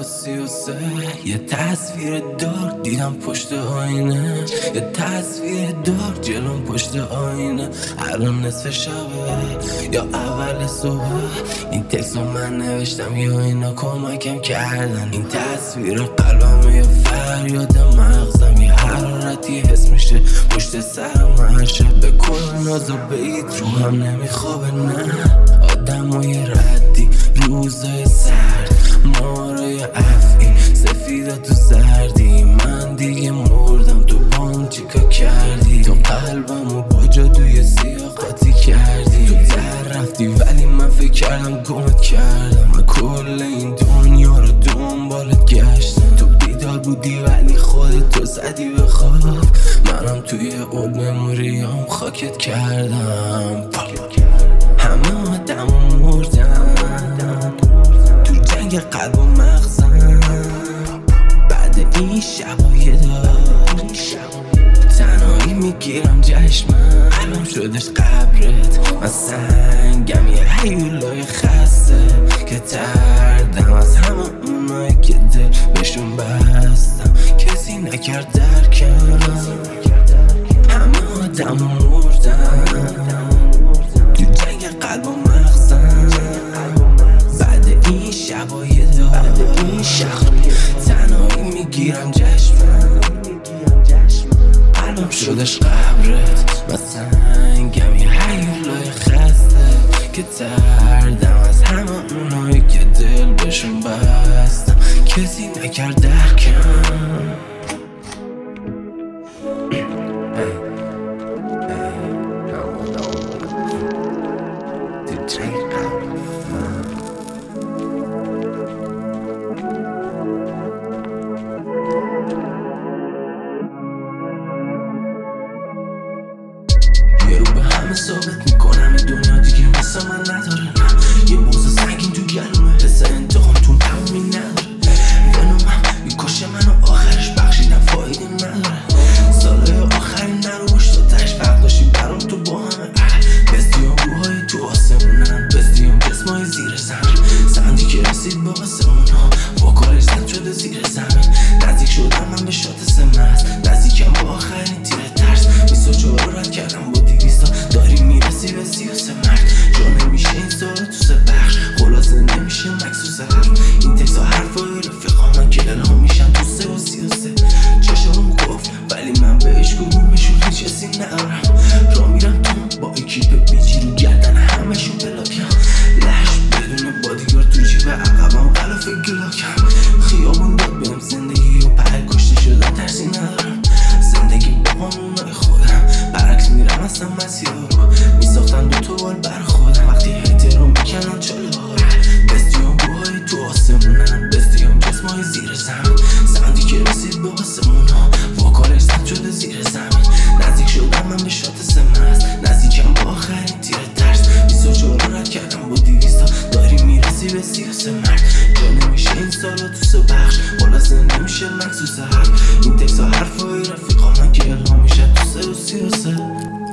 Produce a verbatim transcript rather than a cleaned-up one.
سی و سه یه تصویر دار دیدم پشت آینه، یه تصویر دار جلوم پشت آینه. الان نصف شبه یا اول صبح، این تکست رو من نوشتم یا اینا کمکم کردن. این تصویر قلبم یه فریاد مغزم، یه حرارتی حس میشه پشت سرم هر شب. به کل ناز و بیت رو هم نمیخوابه نه، آدمای ردی روزای سرد، مارای افعی سفیده تو زردی. من دیگه مردم تو بام چیکار کردی، تو قلبمو با جادوی سیاه قاطی کردی. تو در رفتی ولی من فکر کردم گمت کردم، من کل این دنیا رو دنبالت گشتم. تو بیدار بودی ولی خودت تو زدی به خواب، منم توی اولد مموریام خاکت کردم. همه آدمو مردن تو جنگ قلب و مغزم، بعد این شبای دار تنهایی میگیرم جشمم. قلبم شدش قبرت، من سنگم یه هیولای خسته که تردم از همه اونایی که دل بهشون بستم. کسی نکرد درکم، همه آدمو مردن تو جنگ قلب و مغزم، بعد این شبای دار بعد این شب تنهایی میگیرم جشمم. قلبم شدش قبرت، من سنگم یه هیولای خسته که تردم از همه اونایی که دل بهشون بستم. کسی نکرد درکم. یه رو به همه ثابت میکنم این دنیا دیگه مثل من نداره. یه بوز سنگین تو گلومه، حس انتقام تو تمومی نداره. ونومم میکشه منو آخرش بخشیدم فایده نداره. سالای آخرین نروش تو تش فرق داشتی برام تو با همه. بستیام روهای تو آسمونن، بستیام جسمای زیر زمین. سندی که رسید با آسمونا واکارش زد شده زیر زمین. نزدیک شدم من به شات سمست، نزدیکم با آخرین تیر ترس. بیست و چهار رو رد کردم با دیویستا، داری میرسی به سی و سه مرد. جا نمیشه این سال تو سه بخش، خلاصه نمیشه مکسوس حرف. این تکس ها حرفای رفیقامن که الهام میشن تو سه و سی و سه. چشم گفت ولی من بهش کدومشون هیچ حسی ندارم. را میرم تو با اکیپ بیجی رو گردن همشون بلاکم. لش بدون بادیگار تو جیب عقبم غلاف گلاکم. خیابون داد بهم زندگی و پر کشته شدن ترسی ندارم. زندگی با قانونای خودم برعکس میرم اصلا مسیر رو میساختن دو تا بال بر خودم. وقتی هیتر رو میکنن چاله ها، بستیام بوهای تو آسمونن، بستیام جسمای زیر زمین. سندی که رسید به آسمونا واکارش زد شده زیر زمین. نزدیک شدم من به شات سمست، نزدیکم با آخرین تیر ترس. بیست و چهار رو رد کردم با دیویستا، داری میرسی به سی و سه مرد. جا نمیشه این سالا تو سه بخش، خلاصه نمیشه مکسوس حرف. این تکس ها حرفای رفیقامن که الهام میشه تو سه و سی و سه.